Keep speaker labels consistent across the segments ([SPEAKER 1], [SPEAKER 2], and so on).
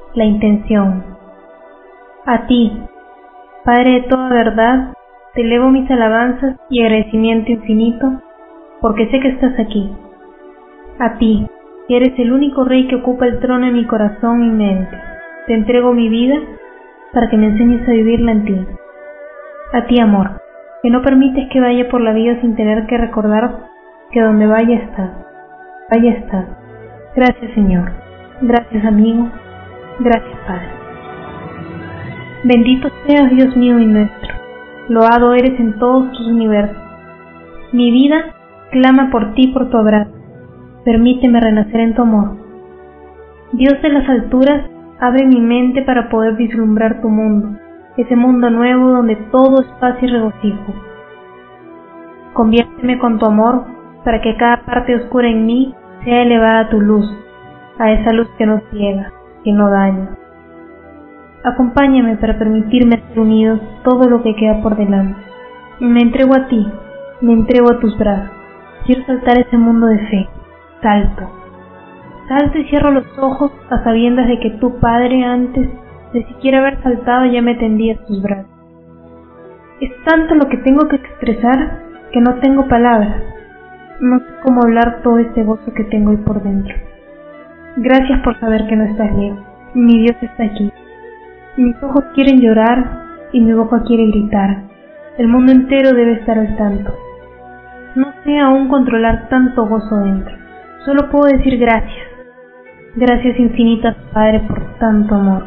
[SPEAKER 1] la intención. A ti, Padre de toda verdad, te elevo mis alabanzas y agradecimiento infinito, porque sé que estás aquí. A ti, que eres el único Rey que ocupa el trono en mi corazón y mente, te entrego mi vida para que me enseñes a vivirla en ti. A ti, amor, que no permites que vaya por la vida sin tener que recordar que donde vaya estás. Vaya estás. Gracias, Señor. Gracias, amigo. Gracias, Padre. Bendito seas, Dios mío y nuestro. Loado eres en todos tus universos. Mi vida clama por ti, por tu abrazo. Permíteme renacer en tu amor. Dios de las alturas, abre mi mente para poder vislumbrar tu mundo, ese mundo nuevo donde todo es paz y regocijo. Conviérteme con tu amor para que cada parte oscura en mí sea elevada a tu luz, a esa luz que no ciega, que no daña. Acompáñame para permitirme hacer unidos todo lo que queda por delante. Me entrego a ti, me entrego a tus brazos. Quiero saltar ese mundo de fe. Salto y cierro los ojos a sabiendas de que tu Padre, antes de siquiera haber saltado, ya me tendías tus brazos. Es tanto lo que tengo que expresar que no tengo palabras. No sé cómo hablar todo este gozo que tengo hoy por dentro. Gracias por saber que no estás lejos. Mi Dios está aquí. Mis ojos quieren llorar y mi boca quiere gritar. El mundo entero debe estar al tanto. No sé aún controlar tanto gozo dentro. Solo puedo decir gracias. Gracias infinitas, Padre, por tanto amor.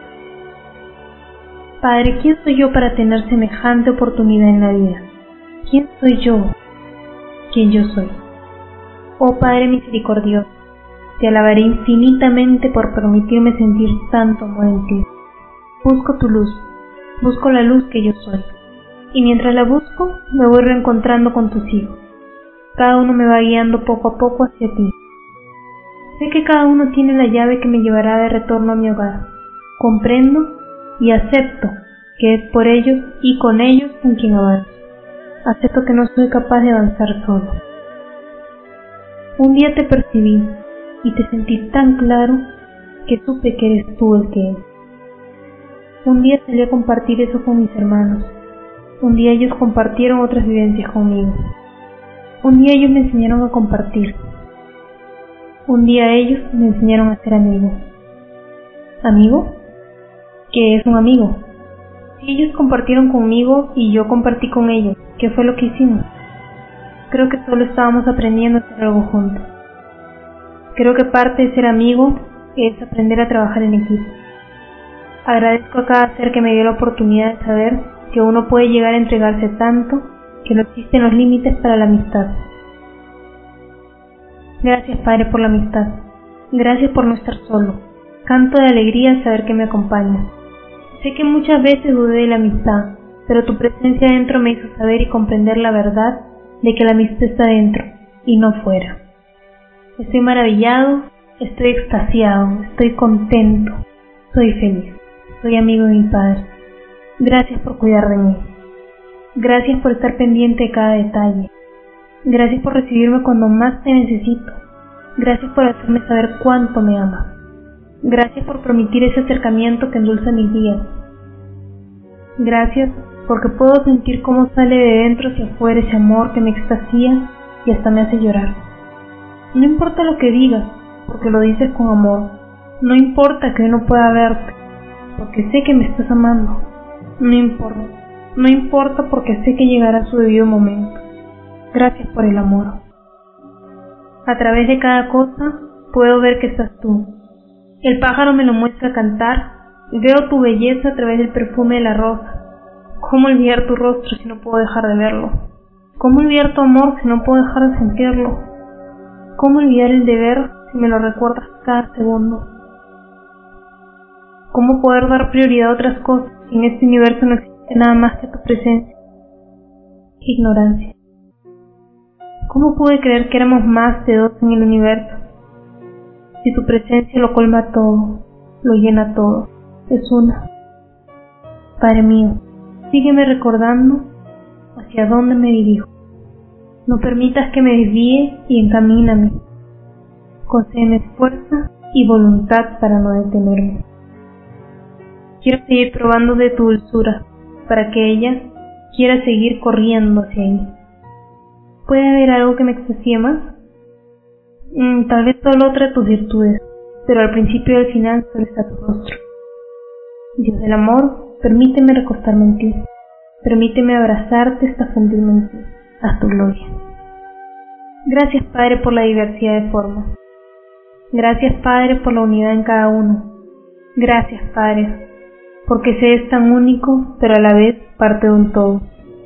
[SPEAKER 1] Padre, ¿quién soy yo para tener semejante oportunidad en la vida? ¿Quién soy yo? ¿Quién yo soy? Oh Padre misericordioso, te alabaré infinitamente por permitirme sentir tanto amor en ti. Busco tu luz, busco la luz que yo soy. Y mientras la busco, me voy reencontrando con tus hijos. Cada uno me va guiando poco a poco hacia ti. Sé que cada uno tiene la llave que me llevará de retorno a mi hogar. Comprendo y acepto que es por ellos y con ellos con quien avanzo. Acepto que no soy capaz de avanzar solo. Un día te percibí y te sentí tan claro que supe que eres tú el que es. Un día salí a compartir eso con mis hermanos. Un día ellos compartieron otras vivencias conmigo. Un día ellos me enseñaron a compartir. Un día ellos me enseñaron a ser amigo. ¿Amigo? ¿Qué es un amigo? Si ellos compartieron conmigo y yo compartí con ellos, ¿qué fue lo que hicimos? Creo que solo estábamos aprendiendo a hacer algo juntos. Creo que parte de ser amigo es aprender a trabajar en equipo. Agradezco a cada ser que me dio la oportunidad de saber que uno puede llegar a entregarse tanto que no existen los límites para la amistad. Gracias, Padre, por la amistad. Gracias por no estar solo. Canto de alegría al saber que me acompañas. Sé que muchas veces dudé de la amistad, pero tu presencia dentro me hizo saber y comprender la verdad de que la amistad está dentro y no fuera. Estoy maravillado, estoy extasiado, estoy contento, soy feliz, soy amigo de mi Padre. Gracias por cuidar de mí. Gracias por estar pendiente de cada detalle. Gracias por recibirme cuando más te necesito. Gracias por hacerme saber cuánto me amas. Gracias por permitir ese acercamiento que endulza mis días. Gracias porque puedo sentir cómo sale de dentro hacia afuera ese amor que me extasía y hasta me hace llorar. No importa lo que digas, porque lo dices con amor. No importa que no pueda verte, porque sé que me estás amando. No importa porque sé que llegará su debido momento. Gracias por el amor. A través de cada cosa puedo ver que estás tú. El pájaro me lo muestra cantar, veo tu belleza a través del perfume de la rosa. ¿Cómo olvidar tu rostro si no puedo dejar de verlo? ¿Cómo olvidar tu amor si no puedo dejar de sentirlo? ¿Cómo olvidar el deber si me lo recuerdas cada segundo? ¿Cómo poder dar prioridad a otras cosas si en este universo no existe nada más que tu presencia? ¡Qué ignorancia! ¿Cómo pude creer que éramos más de dos en el universo? Si tu presencia lo colma todo, lo llena todo, es una. Padre mío, sígueme recordando hacia dónde me dirijo. No permitas que me desvíe y encamíname. Concédeme fuerza y voluntad para no detenerme. Quiero seguir probando de tu dulzura, para que ella quiera seguir corriendo hacia mí. ¿Puede haber algo que me extasie más? Tal vez solo otra de tus virtudes, pero al principio y al final solo está tu rostro. Dios del amor, permíteme recostarme en ti, permíteme abrazarte hasta fundirme en ti, haz tu gloria. Gracias, Padre, por la diversidad de formas. Gracias, Padre, por la unidad en cada uno. Gracias, Padre, porque se es tan único, pero a la vez parte de un todo.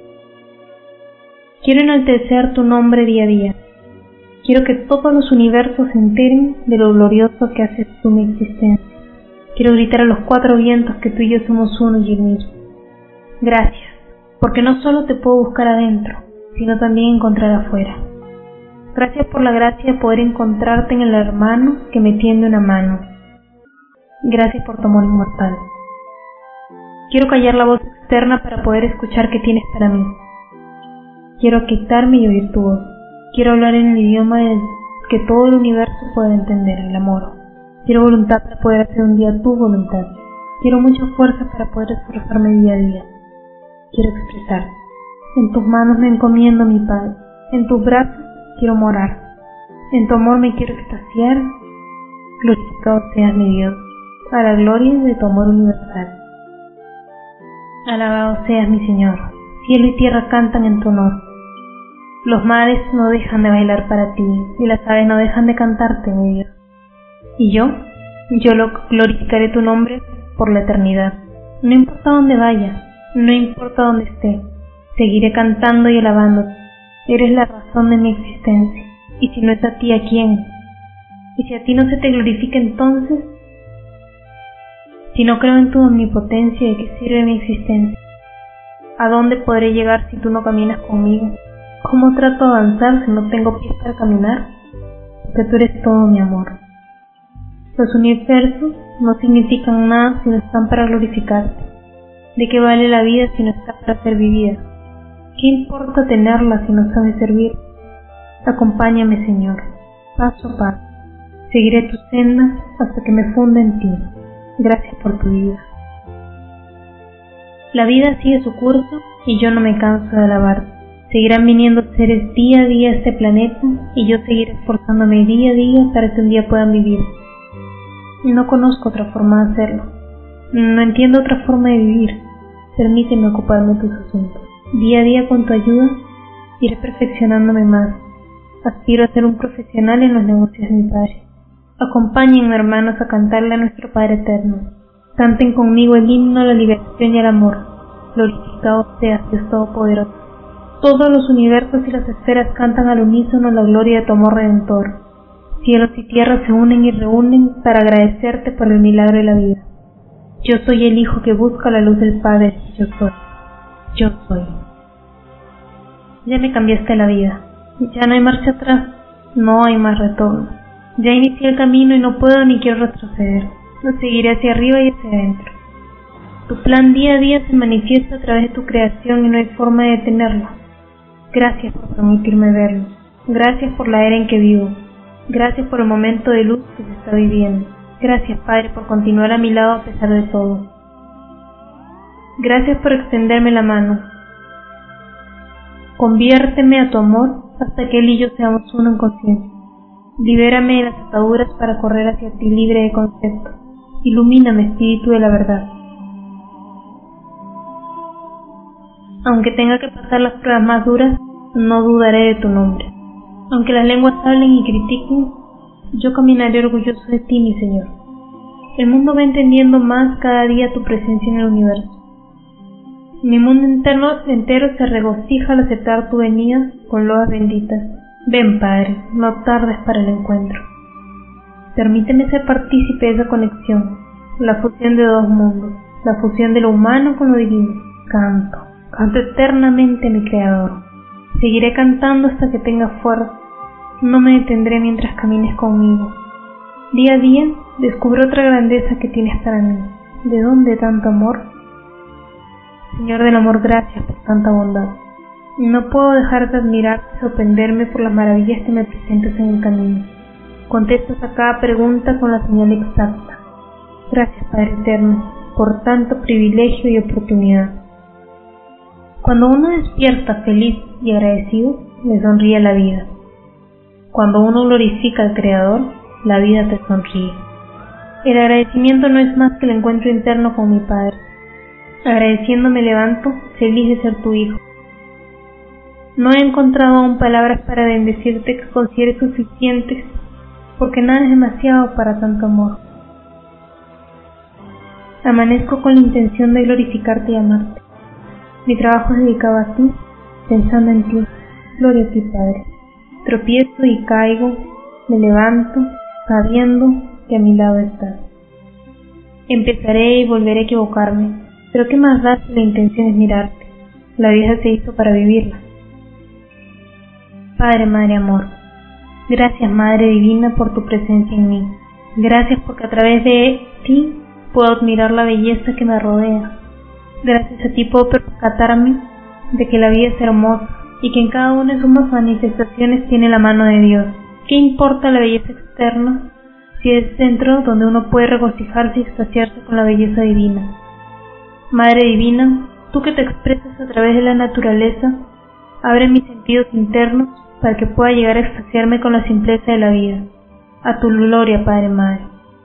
[SPEAKER 1] Quiero enaltecer tu nombre día a día. Quiero que todos los universos se enteren de lo glorioso que haces tú mi existencia. Quiero gritar a los cuatro vientos que tú y yo somos uno y el mismo. Gracias, porque no solo te puedo buscar adentro, sino también encontrar afuera. Gracias por la gracia de poder encontrarte en el hermano que me tiende una mano. Gracias por tu amor inmortal. Quiero callar la voz externa para poder escuchar qué tienes para mí. Quiero quitarme y oír tu voz. Quiero hablar en el idioma del que todo el universo pueda entender, el amor. Quiero voluntad para poder hacer un día tu voluntad. Quiero mucha fuerza para poder esforzarme día a día. Quiero expresar. En tus manos me encomiendo, mi Padre. En tus brazos quiero morar. En tu amor me quiero extasiar. Glorificado seas mi Dios, a la gloria de tu amor universal. Alabado seas mi Señor. Cielo y tierra cantan en tu honor. Los mares no dejan de bailar para ti, y las aves no dejan de cantarte, mi Dios. Y yo glorificaré tu nombre por la eternidad. No importa dónde vaya, no importa dónde esté, seguiré cantando y alabándote. Eres la razón de mi existencia, y si no es a ti, ¿a quién? Y si a ti no se te glorifica, entonces, si no creo en tu omnipotencia, ¿de qué sirve mi existencia? ¿A dónde podré llegar si tú no caminas conmigo? ¿Cómo trato de avanzar si no tengo pies para caminar? Porque tú eres todo mi amor. Los universos no significan nada si no están para glorificarte. ¿De qué vale la vida si no está para ser vivida? ¿Qué importa tenerla si no sabes servir? Acompáñame, Señor, paso a paso. Seguiré tus sendas hasta que me funda en ti. Gracias por tu vida. La vida sigue su curso y yo no me canso de alabarte. Seguirán viniendo seres día a día a este planeta y yo seguiré esforzándome día a día para que un día puedan vivir. No conozco otra forma de hacerlo. No entiendo otra forma de vivir. Permíteme ocuparme de tus asuntos. Día a día con tu ayuda iré perfeccionándome más. Aspiro a ser un profesional en los negocios de mi Padre. Acompáñenme, hermanos, a cantarle a nuestro Padre eterno. Canten conmigo el himno a la liberación y al amor. Glorificado seas, Dios Todopoderoso. Todos los universos y las esferas cantan al unísono la gloria de tu amor redentor. Cielos y tierras se unen y reúnen para agradecerte por el milagro de la vida. Yo soy el Hijo que busca la luz del Padre. Yo soy. Yo soy. Ya me cambiaste la vida. Ya no hay marcha atrás. No hay más retorno. Ya inicié el camino y no puedo ni quiero retroceder. Lo seguiré hacia arriba y hacia adentro. Tu plan día a día se manifiesta a través de tu creación y no hay forma de detenerlo. Gracias por permitirme verlo. Gracias por la era en que vivo. Gracias por el momento de luz que se está viviendo. Gracias, Padre, por continuar a mi lado a pesar de todo. Gracias por extenderme la mano. Conviérteme a tu amor hasta que Él y yo seamos uno en conciencia. Libérame de las ataduras para correr hacia ti libre de concepto. Ilumíname, Espíritu de la verdad. Aunque tenga que pasar las pruebas más duras, no dudaré de tu nombre. Aunque las lenguas hablen y critiquen, yo caminaré orgulloso de ti, mi Señor. El mundo va entendiendo más cada día tu presencia en el universo. Mi mundo entero se regocija al aceptar tu venida con loas benditas. Ven, Padre, no tardes para el encuentro. Permíteme ser partícipe de esa conexión, la fusión de dos mundos, la fusión de lo humano con lo divino. Canto eternamente a mi Creador. Seguiré cantando hasta que tenga fuerza. No me detendré mientras camines conmigo. Día a día descubro otra grandeza que tienes para mí. ¿De dónde tanto amor? Señor del amor, gracias por tanta bondad. No puedo dejar de admirarte y sorprenderme por las maravillas que me presentas en el camino. Contestas a cada pregunta con la señal exacta. Gracias, Padre eterno, por tanto privilegio y oportunidad. Cuando uno despierta feliz y agradecido, le sonríe la vida. Cuando uno glorifica al Creador, la vida te sonríe. El agradecimiento no es más que el encuentro interno con mi Padre. Agradeciendo me levanto, feliz de ser tu hijo. No he encontrado aún palabras para bendecirte que consideres suficientes, porque nada es demasiado para tanto amor. Amanezco con la intención de glorificarte y amarte. Mi trabajo es dedicado a ti, pensando en ti. Gloria a ti, Padre. Tropiezo y caigo, me levanto, sabiendo que a mi lado estás. Empezaré y volveré a equivocarme, pero ¿qué más da si la intención es mirarte? La vida se hizo para vivirla. Padre, Madre, Amor, gracias, Madre Divina, por tu presencia en mí. Gracias porque a través de ti puedo admirar la belleza que me rodea. Gracias a ti puedo percatarme de que la vida es hermosa y que en cada una de sus manifestaciones tiene la mano de Dios. ¿Qué importa la belleza externa si es dentro donde uno puede regocijarse y extasiarse con la belleza divina? Madre Divina, tú que te expresas a través de la naturaleza, abre mis sentidos internos para que pueda llegar a extasiarme con la simpleza de la vida. A tu gloria, Padre, Madre.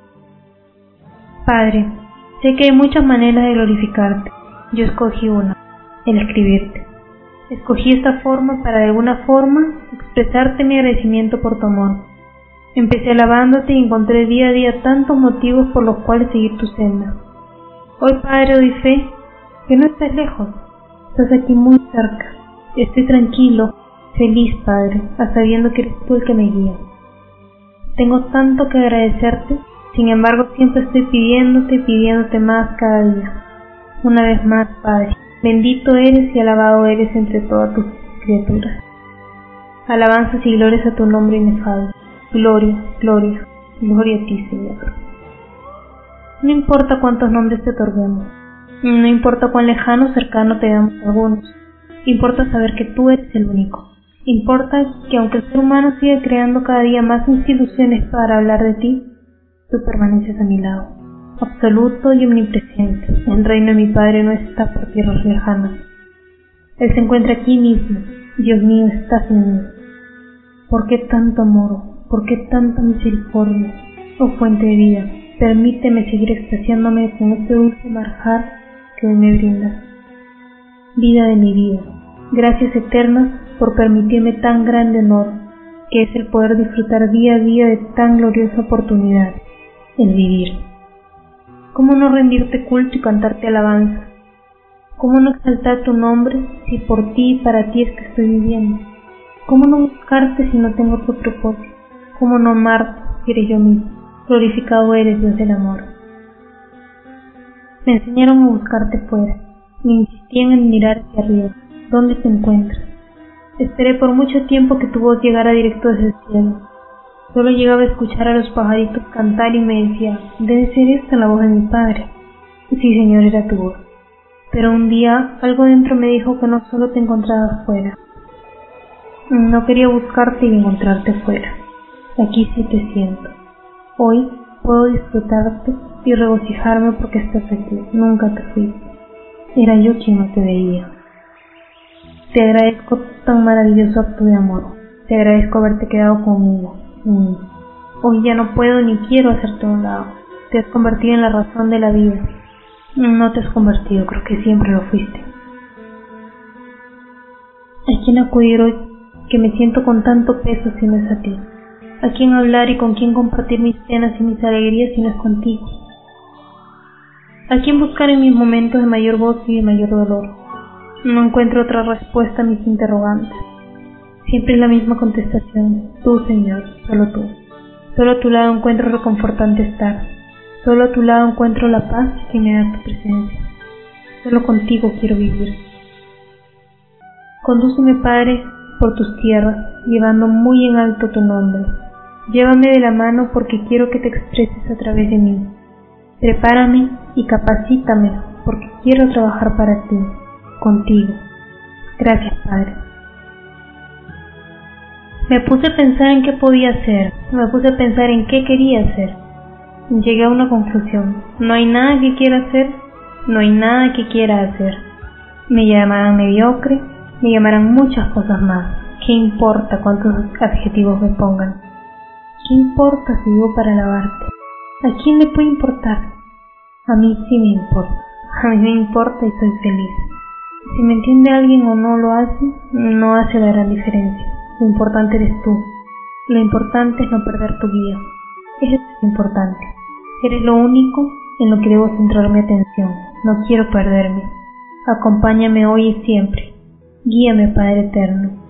[SPEAKER 1] Padre, sé que hay muchas maneras de glorificarte. Yo escogí una, el escribirte. Escogí esta forma para de alguna forma expresarte mi agradecimiento por tu amor. Empecé alabándote y encontré día a día tantos motivos por los cuales seguir tu senda. Hoy, Padre, doy fe que no estás lejos, estás aquí muy cerca. Estoy tranquilo, feliz, Padre, sabiendo que eres tú el que me guía. Tengo tanto que agradecerte, sin embargo siempre estoy pidiéndote más cada día. Una vez más, Padre, bendito eres y alabado eres entre todas tus criaturas. Alabanzas y glorias a tu nombre inefable. Gloria, gloria, gloria a ti, Señor. No importa cuántos nombres te otorguemos, no importa cuán lejano o cercano te damos algunos, importa saber que tú eres el único. Importa que aunque el ser humano siga creando cada día más instituciones para hablar de ti, tú permaneces a mi lado, absoluto y omnipresente. El reino de mi Padre no está por tierras lejanas. Él se encuentra aquí mismo. Dios mío, estás en mí. ¿Por qué tanto amor? ¿Por qué tanta misericordia? Oh fuente de vida, permíteme seguir extasiándome con este dulce manjar que hoy me brindas. Vida de mi vida, gracias eternas por permitirme tan grande honor, que es el poder disfrutar día a día de tan gloriosa oportunidad, el vivir. ¿Cómo no rendirte culto y cantarte alabanza? ¿Cómo no exaltar tu nombre si por ti y para ti es que estoy viviendo? ¿Cómo no buscarte si no tengo otro propósito? ¿Cómo no amarte si eres yo mismo? Glorificado eres, Dios del amor. Me enseñaron a buscarte fuera, me insistían en mirar hacia arriba. ¿Dónde te encuentras? Esperé por mucho tiempo que tu voz llegara directo desde el cielo. Solo llegaba a escuchar a los pajaritos cantar y me decía, debe ser esta la voz de mi Padre. Sí, Señor, era tu voz. Pero un día algo dentro me dijo que no solo te encontrabas fuera. No quería buscarte y encontrarte fuera. Aquí sí te siento. Hoy puedo disfrutarte y regocijarme porque estás aquí. Nunca te fuiste. Era yo quien no te veía. Te agradezco tan maravilloso acto de amor. Te agradezco haberte quedado conmigo. Hoy ya no puedo ni quiero hacerte a un lado. Te has convertido en la razón de la vida. No te has convertido, creo que siempre lo fuiste. ¿A quién acudir hoy que me siento con tanto peso si no es a ti? ¿A quién hablar y con quién compartir mis penas y mis alegrías si no es contigo? ¿A quién buscar en mis momentos de mayor gozo y de mayor dolor? No encuentro otra respuesta a mis interrogantes. Siempre es la misma contestación. Tú, Señor, solo tú. Solo a tu lado encuentro reconfortante estar. Solo a tu lado encuentro la paz que me da tu presencia. Solo contigo quiero vivir. Condúceme, Padre, por tus tierras, llevando muy en alto tu nombre. Llévame de la mano porque quiero que te expreses a través de mí. Prepárame y capacítame porque quiero trabajar para ti, contigo. Gracias, Padre. Me puse a pensar en qué podía hacer, me puse a pensar en qué quería hacer. Llegué a una conclusión. No hay nada que quiera hacer no hay nada que quiera hacer. Me llamarán mediocre, me llamarán muchas cosas más. ¿Qué importa cuántos adjetivos me pongan? ¿Qué importa si vivo para alabarte? ¿A quién le puede importar? A mí sí me importa. A mí me importa y soy feliz. Si me entiende alguien o no lo hace, no hace la gran diferencia. Lo importante eres tú. Lo importante es no perder tu guía. Eso es lo importante. Eres lo único en lo que debo centrar mi atención. No quiero perderme. Acompáñame hoy y siempre. Guíame, Padre Eterno.